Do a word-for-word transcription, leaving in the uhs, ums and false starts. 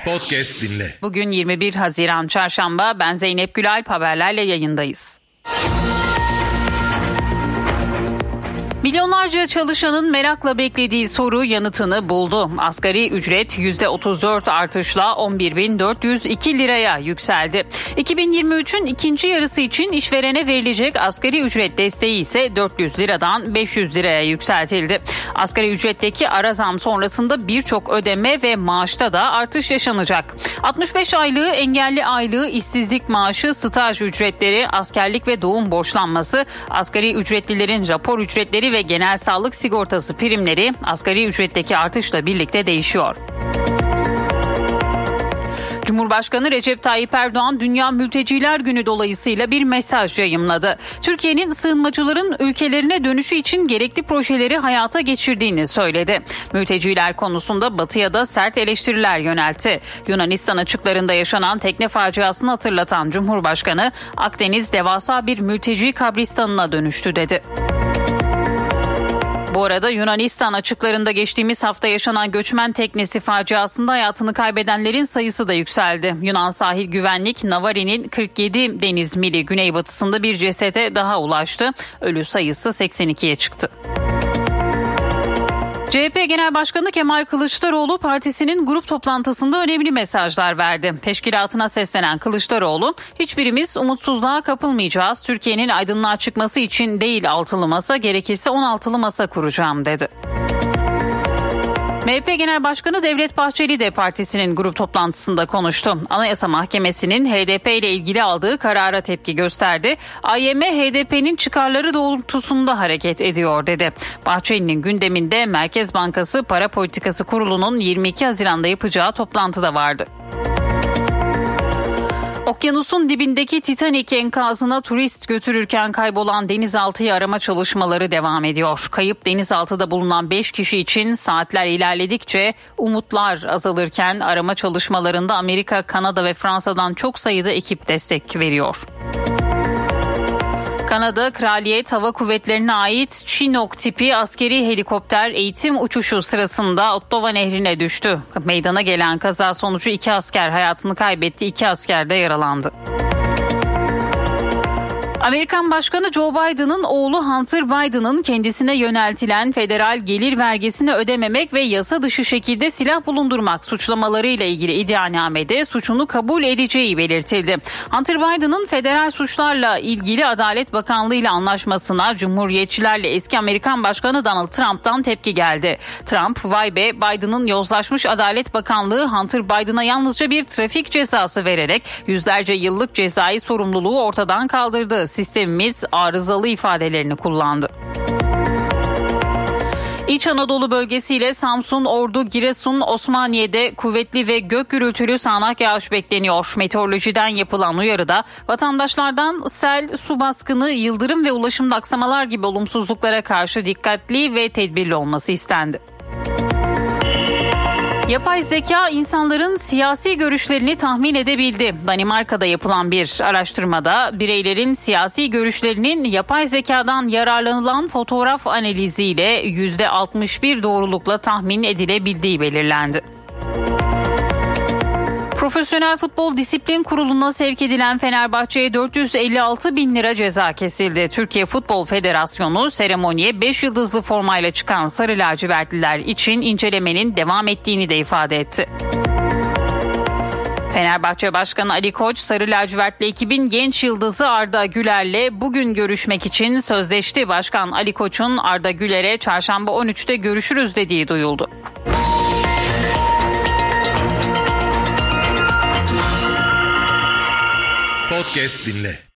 Podcast dinle. Bugün yirmi bir Haziran Çarşamba. Ben Zeynep Gülalp, haberlerle yayındayız. Milyonlarca çalışanın merakla beklediği soru yanıtını buldu. Asgari ücret yüzde otuz dört artışla on bir bin dört yüz iki liraya yükseldi. iki bin yirmi üçün ikinci yarısı için işverene verilecek asgari ücret desteği ise dört yüz liradan beş yüz liraya yükseltildi. Asgari ücretteki ara zam sonrasında birçok ödeme ve maaşta da artış yaşanacak. altmış beş aylığı, engelli aylığı, işsizlik maaşı, staj ücretleri, askerlik ve doğum borçlanması, asgari ücretlilerin rapor ücretleri ve genel sağlık sigortası primleri asgari ücretteki artışla birlikte değişiyor. Cumhurbaşkanı Recep Tayyip Erdoğan Dünya Mülteciler Günü dolayısıyla bir mesaj yayımladı. Türkiye'nin sığınmacıların ülkelerine dönüşü için gerekli projeleri hayata geçirdiğini söyledi. Mülteciler konusunda Batı'ya da sert eleştiriler yöneltti. Yunanistan açıklarında yaşanan tekne faciasını hatırlatan Cumhurbaşkanı, Akdeniz devasa bir mülteci kabristanına dönüştü dedi. Bu arada Yunanistan açıklarında geçtiğimiz hafta yaşanan göçmen teknesi faciasında hayatını kaybedenlerin sayısı da yükseldi. Yunan Sahil Güvenlik, Navari'nin kırk yedi deniz mili güneybatısında bir cesete daha ulaştı. Ölü sayısı seksen ikiye çıktı. C H P Genel Başkanı Kemal Kılıçdaroğlu partisinin grup toplantısında önemli mesajlar verdi. Teşkilatına seslenen Kılıçdaroğlu, hiçbirimiz umutsuzluğa kapılmayacağız. Türkiye'nin aydınlığa çıkması için değil altılı masa, gerekirse on altılı masa kuracağım dedi. M H P Genel Başkanı Devlet Bahçeli de partisinin grup toplantısında konuştu. Anayasa Mahkemesi'nin H D P ile ilgili aldığı karara tepki gösterdi. A Y M H D P'nin çıkarları doğrultusunda hareket ediyor dedi. Bahçeli'nin gündeminde Merkez Bankası Para Politikası Kurulu'nun yirmi iki Haziran'da yapacağı toplantı da vardı. Okyanusun dibindeki Titanic enkazına turist götürürken kaybolan denizaltıyı arama çalışmaları devam ediyor. Kayıp denizaltıda bulunan beş kişi için saatler ilerledikçe umutlar azalırken arama çalışmalarında Amerika, Kanada ve Fransa'dan çok sayıda ekip destek veriyor. Kanada Kraliyet Hava Kuvvetleri'ne ait Chinook tipi askeri helikopter eğitim uçuşu sırasında Ottawa Nehri'ne düştü. Meydana gelen kaza sonucu iki asker hayatını kaybetti, iki asker de yaralandı. Amerikan Başkanı Joe Biden'ın oğlu Hunter Biden'ın kendisine yöneltilen federal gelir vergisini ödememek ve yasa dışı şekilde silah bulundurmak suçlamalarıyla ilgili iddianamede suçunu kabul edeceği belirtildi. Hunter Biden'ın federal suçlarla ilgili Adalet Bakanlığı ile anlaşmasına Cumhuriyetçilerle eski Amerikan Başkanı Donald Trump'tan tepki geldi. Trump, vay be, Biden'ın yozlaşmış Adalet Bakanlığı Hunter Biden'a yalnızca bir trafik cezası vererek yüzlerce yıllık cezai sorumluluğu ortadan kaldırdı. Sistemimiz arızalı ifadelerini kullandı. İç Anadolu bölgesiyle Samsun, Ordu, Giresun, Osmaniye'de kuvvetli ve gök gürültülü sağanak yağış bekleniyor. Meteorolojiden yapılan uyarıda vatandaşlardan sel, su baskını, yıldırım ve ulaşımda aksamalar gibi olumsuzluklara karşı dikkatli ve tedbirli olması istendi. Yapay zeka insanların siyasi görüşlerini tahmin edebildi. Danimarka'da yapılan bir araştırmada bireylerin siyasi görüşlerinin yapay zekadan yararlanılan fotoğraf analiziyle yüzde altmış bir doğrulukla tahmin edilebildiği belirlendi. Profesyonel Futbol Disiplin Kurulu'na sevk edilen Fenerbahçe'ye dört yüz elli altı bin lira ceza kesildi. Türkiye Futbol Federasyonu seremoniye beş yıldızlı formayla çıkan sarı lacivertliler için incelemenin devam ettiğini de ifade etti. Fenerbahçe Başkanı Ali Koç, sarı lacivertli ekibin genç yıldızı Arda Güler'le bugün görüşmek için sözleşti. Başkan Ali Koç'un Arda Güler'e çarşamba on üçte görüşürüz dediği duyuldu. Podcast dinle.